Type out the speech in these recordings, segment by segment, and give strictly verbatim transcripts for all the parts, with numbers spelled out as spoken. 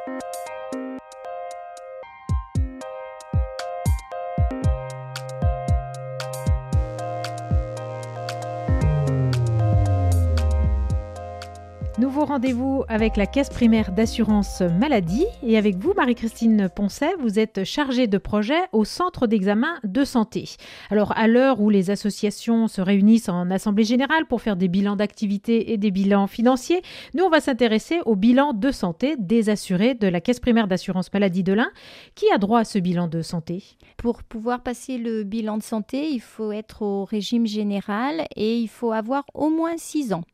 Nouveau rendez-vous avec la Caisse primaire d'assurance maladie et avec vous, Marie-Christine Poncet, vous êtes chargée de projet au Centre d'examen de santé. Alors, à l'heure où les associations se réunissent en assemblée générale pour faire des bilans d'activité et des bilans financiers, nous, on va s'intéresser au bilan de santé des assurés de la Caisse primaire d'assurance maladie de l'Ain. Qui a droit à ce bilan de santé ? Pour pouvoir passer le bilan de santé, il faut être au régime général et il faut avoir au moins six ans.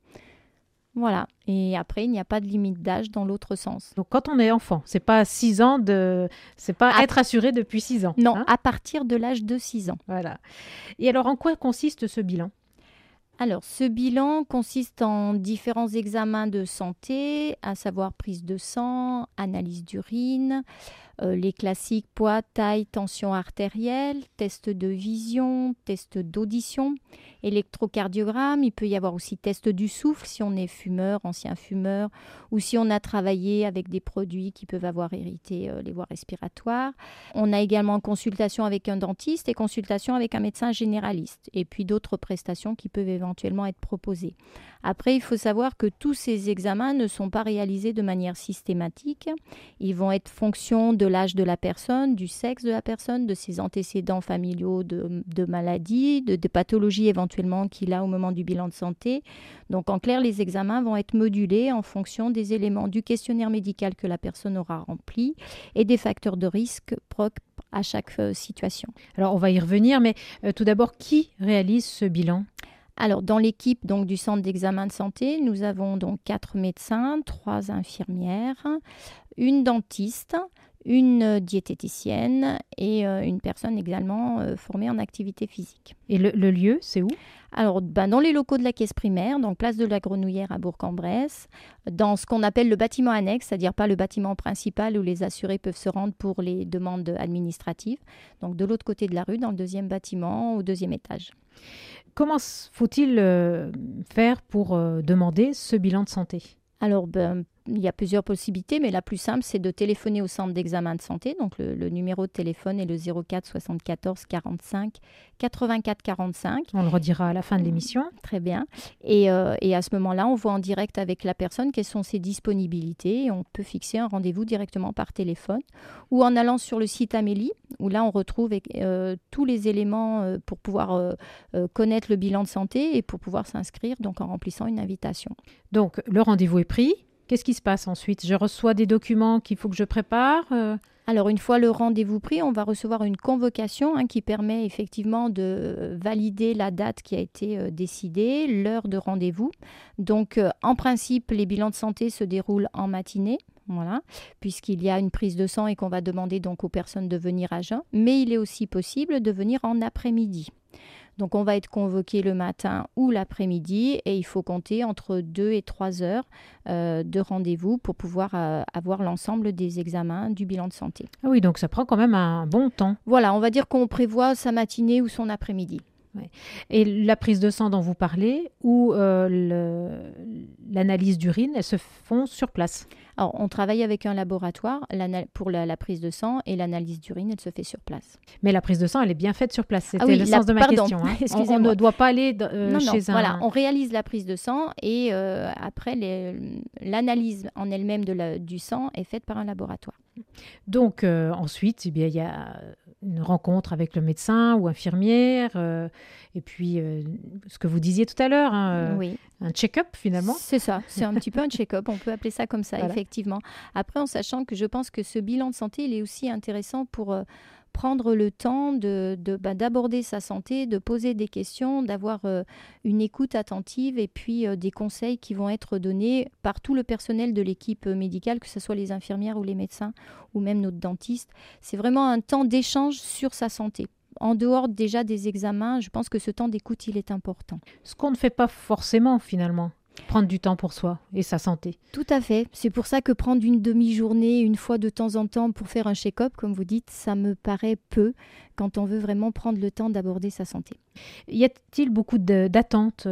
Voilà. Et après, il n'y a pas de limite d'âge dans l'autre sens. Donc, quand on est enfant, c'est pas six ans de, c'est pas à... être assuré depuis six ans. Non, hein à partir de l'âge de six ans. Voilà. Et alors, en quoi consiste ce bilan ? Alors, ce bilan consiste en différents examens de santé, à savoir prise de sang, analyse d'urine, euh, les classiques poids, taille, tension artérielle, test de vision, test d'audition, électrocardiogramme. Il peut y avoir aussi test du souffle si on est fumeur, ancien fumeur, ou si on a travaillé avec des produits qui peuvent avoir irrité euh, les voies respiratoires. On a également consultation avec un dentiste et consultation avec un médecin généraliste, et puis d'autres prestations qui peuvent éventuellement être proposées. Après, il faut savoir que tous ces examens ne sont pas réalisés de manière systématique. Ils vont être fonction de l'âge de la personne, du sexe de la personne, de ses antécédents familiaux de, de maladies, de, de pathologies éventuellement qu'il a au moment du bilan de santé. Donc, en clair, les examens vont être modulés en fonction des éléments du questionnaire médical que la personne aura rempli et des facteurs de risque propres à chaque euh, situation. Alors, on va y revenir, mais euh, tout d'abord, qui réalise ce bilan ? Alors, dans l'équipe donc, du centre d'examen de santé, nous avons donc quatre médecins, trois infirmières, une dentiste, une diététicienne et euh, une personne également euh, formée en activité physique. Et le, le lieu, c'est où ? Alors, ben, dans les locaux de la Caisse primaire, donc place de la Grenouillère à Bourg-en-Bresse, dans ce qu'on appelle le bâtiment annexe, c'est-à-dire pas le bâtiment principal où les assurés peuvent se rendre pour les demandes administratives, donc de l'autre côté de la rue, dans le deuxième bâtiment, au deuxième étage. Comment faut-il euh, faire pour euh, demander ce bilan de santé ? Alors, ben, il y a plusieurs possibilités, mais la plus simple, c'est de téléphoner au centre d'examen de santé. Donc, le, le numéro de téléphone est le zéro quatre soixante-quatorze quarante-cinq quatre-vingt-quatre quarante-cinq. On le redira à la fin de l'émission. Très bien. Et, euh, et à ce moment-là, on voit en direct avec la personne quelles sont ses disponibilités. Et on peut fixer un rendez-vous directement par téléphone ou en allant sur le site Amélie, où là, on retrouve euh, tous les éléments euh, pour pouvoir euh, euh, connaître le bilan de santé et pour pouvoir s'inscrire, donc en remplissant une invitation. Donc, le rendez-vous est pris. Qu'est-ce qui se passe ensuite ? Je reçois des documents qu'il faut que je prépare euh... Alors, une fois le rendez-vous pris, on va recevoir une convocation hein, qui permet effectivement de valider la date qui a été euh, décidée, l'heure de rendez-vous. Donc, euh, en principe, les bilans de santé se déroulent en matinée. Voilà, puisqu'il y a une prise de sang et qu'on va demander donc aux personnes de venir à jeun. Mais il est aussi possible de venir en après-midi. Donc, on va être convoqué le matin ou l'après-midi et il faut compter entre deux et trois heures euh, de rendez-vous pour pouvoir euh, avoir l'ensemble des examens du bilan de santé. Ah oui, donc ça prend quand même un bon temps. Voilà, on va dire qu'on prévoit sa matinée ou son après-midi. Ouais. Et la prise de sang dont vous parlez ou euh, le, l'analyse d'urine, elles se font sur place ? Alors, on travaille avec un laboratoire pour la, la prise de sang et l'analyse d'urine, elle se fait sur place. Mais la prise de sang, elle est bien faite sur place. C'était ah oui, le la, sens de ma pardon, question. Hein. Excusez-moi. On, on ne doit pas aller euh, non, chez non, un... Voilà, on réalise la prise de sang et euh, après, les, l'analyse en elle-même de la, du sang est faite par un laboratoire. Donc, euh, ensuite, eh bien, il y a une rencontre avec le médecin ou infirmière, euh, et puis euh, ce que vous disiez tout à l'heure, hein, euh, oui. un check-up finalement. C'est ça, c'est un petit peu un check-up, on peut appeler ça comme ça, voilà. Effectivement. Après, en sachant que je pense que ce bilan de santé, il est aussi intéressant pour... Euh, prendre le temps de, de, bah, d'aborder sa santé, de poser des questions, d'avoir euh, une écoute attentive et puis euh, des conseils qui vont être donnés par tout le personnel de l'équipe médicale, que ce soit les infirmières ou les médecins ou même notre dentiste. C'est vraiment un temps d'échange sur sa santé. En dehors déjà des examens, je pense que ce temps d'écoute, il est important. Ce qu'on ne fait pas forcément finalement. Prendre du temps pour soi et sa santé. Tout à fait. C'est pour ça que prendre une demi-journée, une fois de temps en temps pour faire un check-up, comme vous dites, ça me paraît peu quand on veut vraiment prendre le temps d'aborder sa santé. Y a-t-il beaucoup de, d'attentes euh,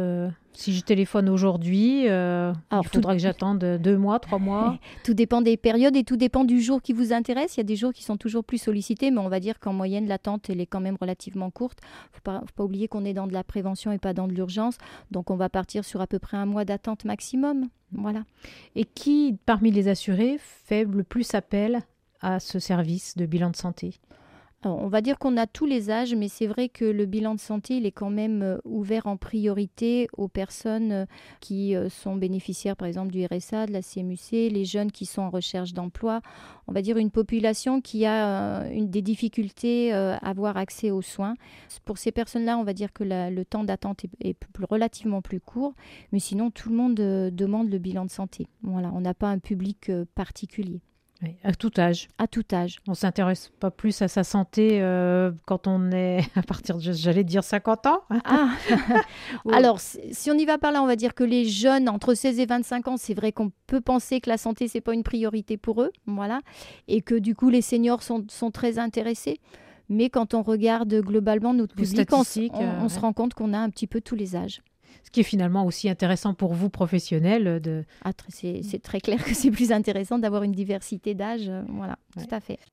Si je téléphone aujourd'hui, euh, Alors, il faudra tout... que j'attende deux mois, trois mois. Tout dépend des périodes et tout dépend du jour qui vous intéresse. Il y a des jours qui sont toujours plus sollicités, mais on va dire qu'en moyenne, l'attente, elle est quand même relativement courte. Il ne faut pas, faut pas oublier qu'on est dans de la prévention et pas dans de l'urgence. Donc, on va partir sur à peu près un mois d'attente maximum. Voilà. Et qui, parmi les assurés, fait le plus appel à ce service de bilan de santé ? Alors, on va dire qu'on a tous les âges, mais c'est vrai que le bilan de santé, il est quand même euh, ouvert en priorité aux personnes euh, qui euh, sont bénéficiaires, par exemple, du R S A, de la C M U C, les jeunes qui sont en recherche d'emploi. On va dire une population qui a euh, une, des difficultés euh, à avoir accès aux soins. Pour ces personnes-là, on va dire que la, le temps d'attente est, est plus, relativement plus court, mais sinon, tout le monde euh, demande le bilan de santé. Voilà, on n'a pas un public euh, particulier. Oui, à tout âge. À tout âge. On ne s'intéresse pas plus à sa santé euh, quand on est à partir de, j'allais dire, cinquante ans. Ah. Alors, si on y va par là, on va dire que les jeunes entre seize et vingt-cinq ans, c'est vrai qu'on peut penser que la santé, ce n'est pas une priorité pour eux. Voilà. Et que du coup, les seniors sont, sont très intéressés. Mais quand on regarde globalement notre public, on, on, on euh, se rend compte qu'on a un petit peu tous les âges. Ce qui est finalement aussi intéressant pour vous, professionnels. De... Ah, c'est, c'est très clair que c'est plus intéressant d'avoir une diversité d'âge. Euh, voilà, ouais. Tout à fait.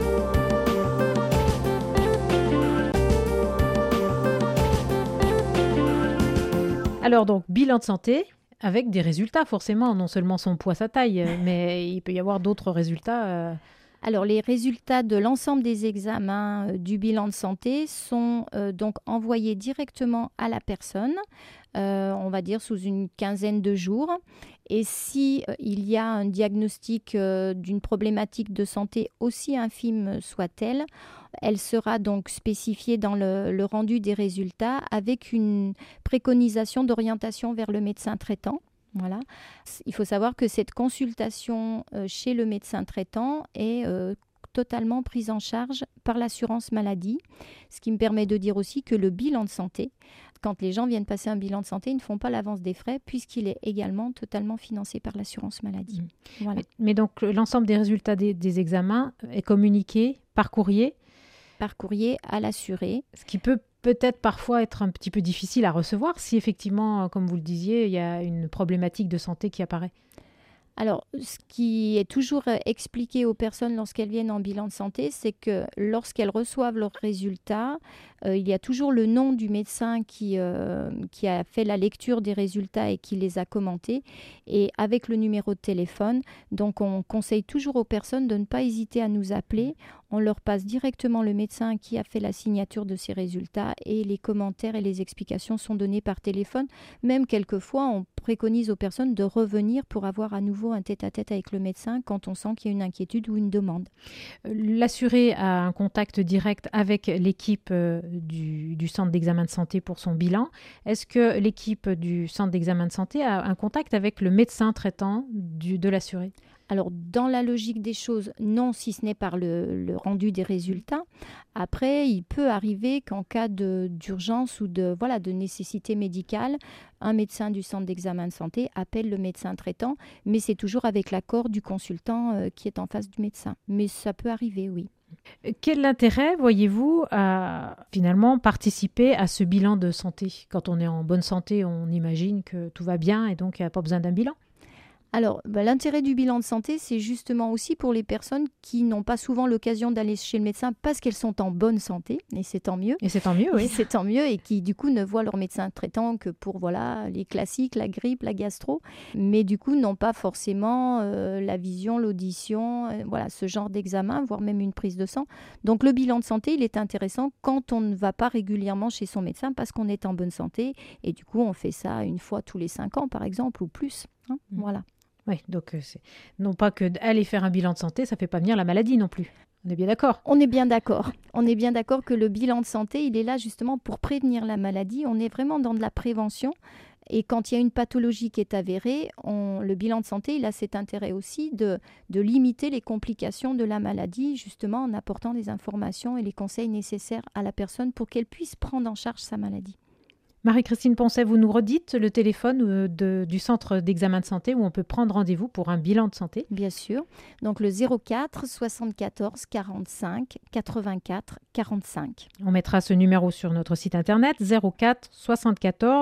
Alors donc, bilan de santé avec des résultats forcément, non seulement son poids, sa taille, mais il peut y avoir d'autres résultats. Euh... Alors, les résultats de l'ensemble des examens euh, du bilan de santé sont euh, donc envoyés directement à la personne, euh, on va dire sous une quinzaine de jours. Et si euh, il y a un diagnostic euh, d'une problématique de santé aussi infime soit-elle, elle sera donc spécifiée dans le, le rendu des résultats avec une préconisation d'orientation vers le médecin traitant. Voilà. Il faut savoir que cette consultation euh, chez le médecin traitant est euh, totalement prise en charge par l'assurance maladie, ce qui me permet de dire aussi que le bilan de santé, quand les gens viennent passer un bilan de santé, ils ne font pas l'avance des frais puisqu'il est également totalement financé par l'assurance maladie. Mmh. Voilà. Mais, mais donc l'ensemble des résultats des, des examens est communiqué par courrier ? Par courrier à l'assuré. Ce qui peut peut-être parfois être un petit peu difficile à recevoir si effectivement, comme vous le disiez, il y a une problématique de santé qui apparaît. Alors, ce qui est toujours expliqué aux personnes lorsqu'elles viennent en bilan de santé, c'est que lorsqu'elles reçoivent leurs résultats, euh, il y a toujours le nom du médecin qui, euh, qui a fait la lecture des résultats et qui les a commentés, et avec le numéro de téléphone. Donc, on conseille toujours aux personnes de ne pas hésiter à nous appeler. On leur passe directement le médecin qui a fait la signature de ces résultats et les commentaires et les explications sont donnés par téléphone. Même quelquefois, on préconise aux personnes de revenir pour avoir à nouveau un tête-à-tête avec le médecin quand on sent qu'il y a une inquiétude ou une demande. L'assuré a un contact direct avec l'équipe du, du centre d'examen de santé pour son bilan. Est-ce que l'équipe du centre d'examen de santé a un contact avec le médecin traitant du, de l'assuré ? Alors, dans la logique des choses, non, si ce n'est par le, le rendu des résultats. Après, il peut arriver qu'en cas de, d'urgence ou de, voilà, de nécessité médicale, un médecin du centre d'examen de santé appelle le médecin traitant, mais c'est toujours avec l'accord du consultant euh, qui est en face du médecin. Mais ça peut arriver, oui. Quel intérêt voyez-vous à finalement participer à ce bilan de santé ? Quand on est en bonne santé, on imagine que tout va bien et donc il n'y a pas besoin d'un bilan. Alors, bah, l'intérêt du bilan de santé, c'est justement aussi pour les personnes qui n'ont pas souvent l'occasion d'aller chez le médecin parce qu'elles sont en bonne santé, et c'est tant mieux. Et c'est tant mieux, oui. Et c'est tant mieux, et qui du coup ne voient leur médecin traitant que pour voilà, les classiques, la grippe, la gastro, mais du coup n'ont pas forcément euh, la vision, l'audition, euh, voilà, ce genre d'examen, voire même une prise de sang. Donc le bilan de santé, il est intéressant quand on ne va pas régulièrement chez son médecin parce qu'on est en bonne santé, et du coup on fait ça une fois tous les cinq ans par exemple, ou plus. Hein, mmh. Voilà. Oui, donc c'est non pas que d'aller faire un bilan de santé, ça ne fait pas venir la maladie non plus. On est bien d'accord ? On est bien d'accord. On est bien d'accord que le bilan de santé, il est là justement pour prévenir la maladie. On est vraiment dans de la prévention. Et quand il y a une pathologie qui est avérée, on, le bilan de santé, il a cet intérêt aussi de, de limiter les complications de la maladie, justement en apportant les informations et les conseils nécessaires à la personne pour qu'elle puisse prendre en charge sa maladie. Marie-Christine Poncet, vous nous redites le téléphone de, du centre d'examen de santé où on peut prendre rendez-vous pour un bilan de santé ? Bien sûr. Donc le zéro quatre soixante-quatorze quarante-cinq quatre-vingt-quatre quarante-cinq. On mettra ce numéro sur notre site internet zéro quatre soixante-quatorze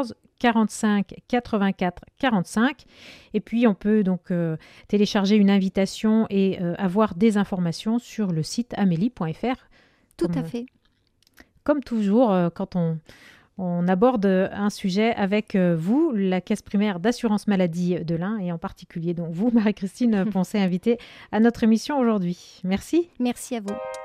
quarante-cinq quatre-vingt-quatre quarante-cinq. Et puis, on peut donc euh, télécharger une invitation et euh, avoir des informations sur le site amélie point f r. Tout Comme, à fait. Comme toujours, euh, quand on, on aborde un sujet avec euh, vous, la Caisse primaire d'assurance maladie de l'Ain, et en particulier donc vous, Marie-Christine Poncet, invitée à notre émission aujourd'hui. Merci. Merci à vous.